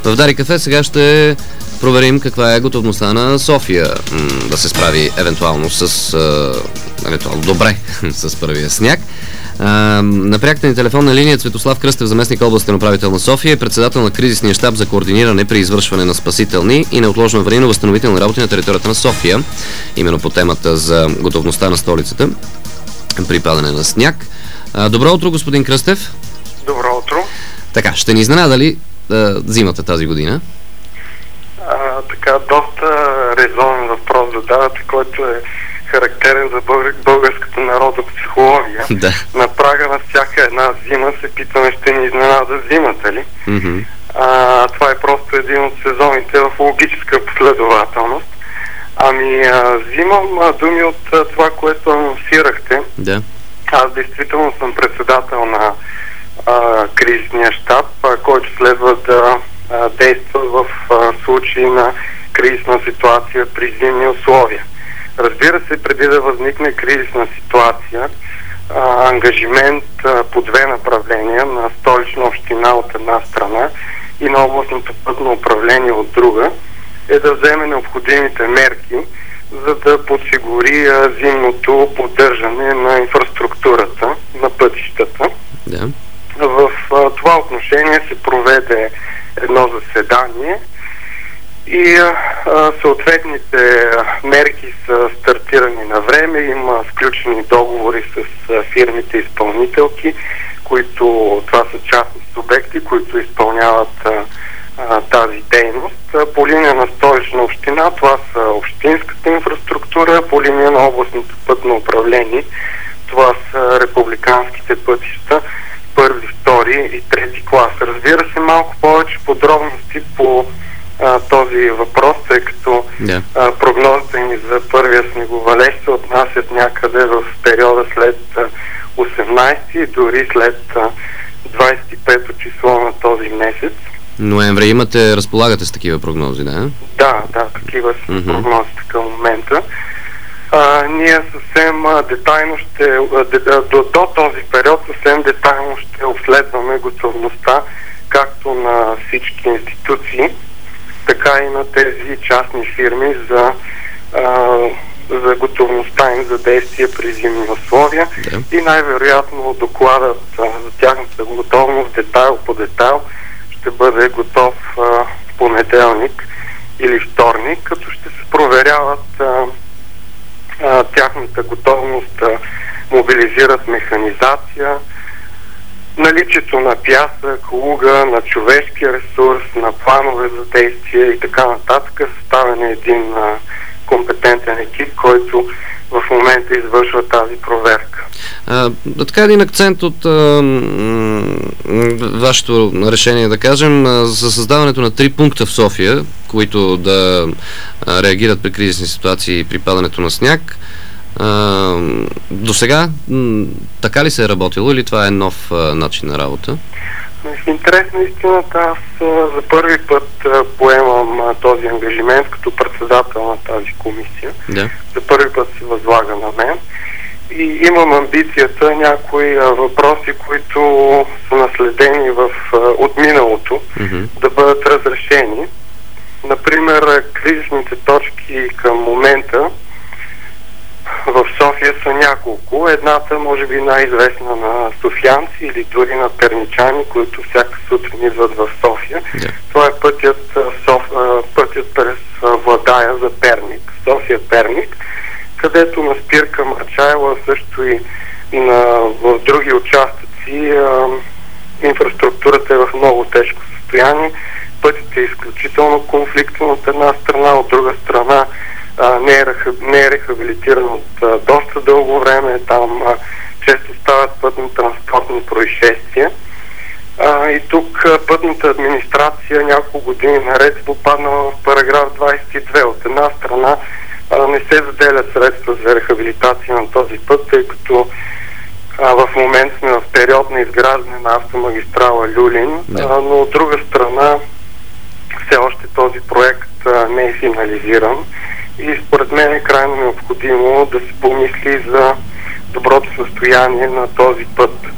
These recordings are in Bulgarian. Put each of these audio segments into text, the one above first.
В Дарик кафе сега ще проверим каква е готовността на София да се справи евентуално добре с първия сняг. На пряката ни телефонна линия Цветослав Кръстев, заместник областен управител на София, е председател на кризисния щаб за координиране при извършване на спасителни и неотложно аварийно-възстановителни работи на територията на София, именно по темата за готовността на столицата при падане на сняг. Добро утро, господин Кръстев. Добро утро. Така, ще ни изненада ли зимата тази година? Така, доста резонен въпрос задавате, който е характерен за българската народопсихология. Да. На прага на всяка една зима се питаме, ще ни изненада зимата ли? Mm-hmm. Това е просто един от сезоните в логическа последователност. Взимам думи от това, което анонсирахте. Да. Аз действително съм председател на кризисния щаб, който следва да действа в случай на кризисна ситуация при зимни условия. Разбира се, преди да възникне кризисна ситуация, ангажимент по две направления на Столична община от една страна и на областното пътно управление от друга е да вземе необходимите мерки, за да подсигури зимното поддържане на инфраструктурата, на пътищата. Да. В това отношение се проведе едно заседание и съответните мерки са стартирани на време. Има сключени договори с фирмите изпълнителки, това са частни субекти, които изпълняват тази дейност. По линия на Столична община това са общинската инфраструктура, по линия на областното пътно управление това са републиканските пътища първи, втори и трети клас. Разбира се, малко повече подробности по този въпрос, тъй като прогнозите ни за първия снеговалеж се отнасят някъде в периода след 18 и дори след 25-то число на този месец. Ноември разполагате с такива прогнози, да? Да, такива са прогнозите към момента. Ние съвсем детайлно до този период съвсем детайлно ще обследваме готовността както на всички институции, така и на тези частни фирми за готовността им за действие при зимни условия. И най-вероятно докладът за тяхната готовност детайл по детайл ще бъде готов в понеделник или вторник, като ще се проверяват тяхната готовност да мобилизират механизация, наличието на пясък, луга, на човешки ресурс, на планове за действие и така нататък. Съставен е един компетентен екип, който в момента извършва тази проверка. Така един акцент от вашето решение, да кажем, за създаването на 3 пункта в София, които да реагират при кризисни ситуации и при падането на сняг. До сега така ли се е работило или това е нов начин на работа? В интерес на истината, аз за първи път поемам този ангажимент като председател на тази комисия. Да. За първи път се възлага на мен. И имам амбицията някои въпроси, които са наследени от миналото, да бъдат разрешени. Например, кризисните точки към момента в София са няколко. Едната, може би най-известна на софиянци или дори на перничани, които всяка сутрин идват в София. Yeah. Това е пътят през Владая за Перник, София-Перник, където на спирка Марчаева, също и в други участъци инфраструктурата е в много тежко състояние. Пътят е изключително конфликтен от една страна, от друга страна не е рехабилитиран от доста дълго време. Там често стават пътно-транспортни происшествия. И тук пътната администрация няколко години наред попаднала в параграф 22. От една страна не се заделят средства за рехабилитация на този път, тъй като в момента сме в период на изграждане на автомагистрала Люлин, но от друга страна все още този проект не е финализиран и според мен е крайно необходимо да се помисли за доброто състояние на този път.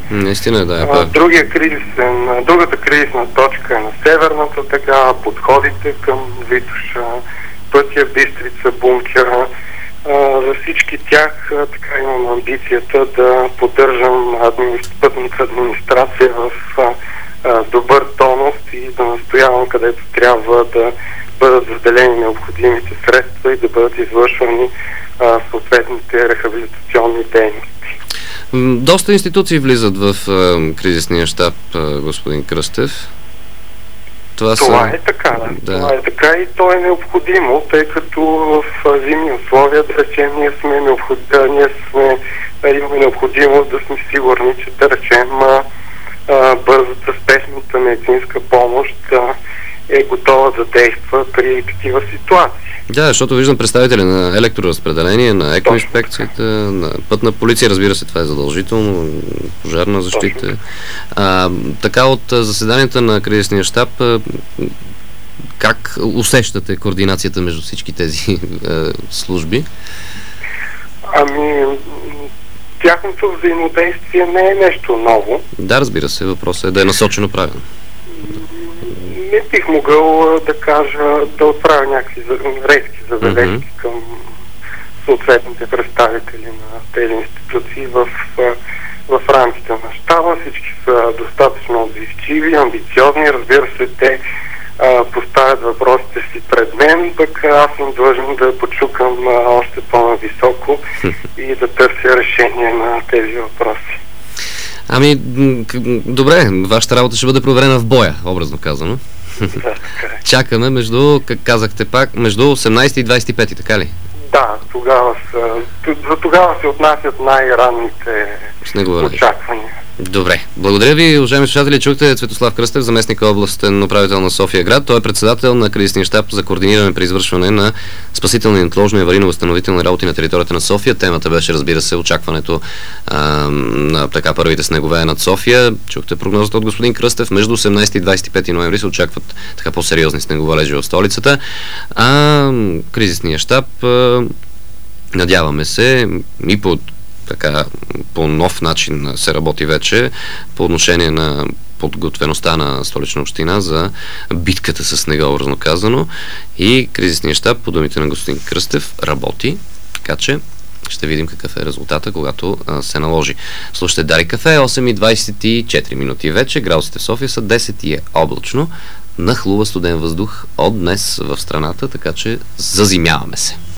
Наистина, да. Другата кризисна точка е на северната дъга, подходите към Витоша, пътя Бистрица, Бункера. За всички тях така имам амбицията да поддържам пътната администрация в добър тонус и да настоявам където трябва да бъдат заделени необходимите средства и да бъдат извършвани съответните рехабилитационни дейности. Доста институции влизат в кризисния щаб, господин Кръстев. Това е така, да. Това е така и то е необходимо, тъй като в зимни условия, да речем, ние имаме необходимост да сме сигурни, че да речем бързата спешната медицинска помощ е готова да действа при такива ситуации. Да, защото виждам представители на електроразпределение, на екоинспекцията, на пътна полиция, разбира се, това е задължително, пожарна защита. Така от заседанията на кризисния щаб, как усещате координацията между всички тези служби? Тяхното взаимодействие не е нещо ново. Да, разбира се, въпросът е да е насочено правилно. Не бих могъл да кажа, да отправя някакви резки забележки към съответните представители на тези институции в рамките на щаба. Всички са достатъчно отзивчиви, амбициозни. Разбира се, те поставят въпросите си пред мен, пък аз съм длъжен да почукам още по-нависоко и да търся решение на тези въпроси. Добре, вашата работа ще бъде проверена в боя, образно казано. Да, така е. Чакаме как казахте пак, между 18 и 25, така ли? Да, за тогава се отнасят най-ранните очаквания. Добре. Благодаря ви, уважаеми слушатели. Чухте Цветослав Кръстев, заместник областен управител на София град. Той е председател на кризисния щаб за координиране при извършване на спасителни, неотложни и аварийно-възстановителни работи на територията на София. Темата беше, разбира се, очакването на първите снегове над София. Чухте прогнозата от господин Кръстев. Между 18 и 25 ноември се очакват по-сериозни снеговалежи в столицата. Кризисния щаб, надяваме се, и по нов начин се работи вече по отношение на подготвеността на Столична община за битката с снега, образно казано, и кризисния щаб, по думите на господин Кръстев, работи, така че ще видим какъв е резултата, когато се наложи. Слушайте Дарик кафе, 8:24 минути вече, градусите в София са 10 и е облачно, нахлува студен въздух от днес в страната, така че зазимяваме се.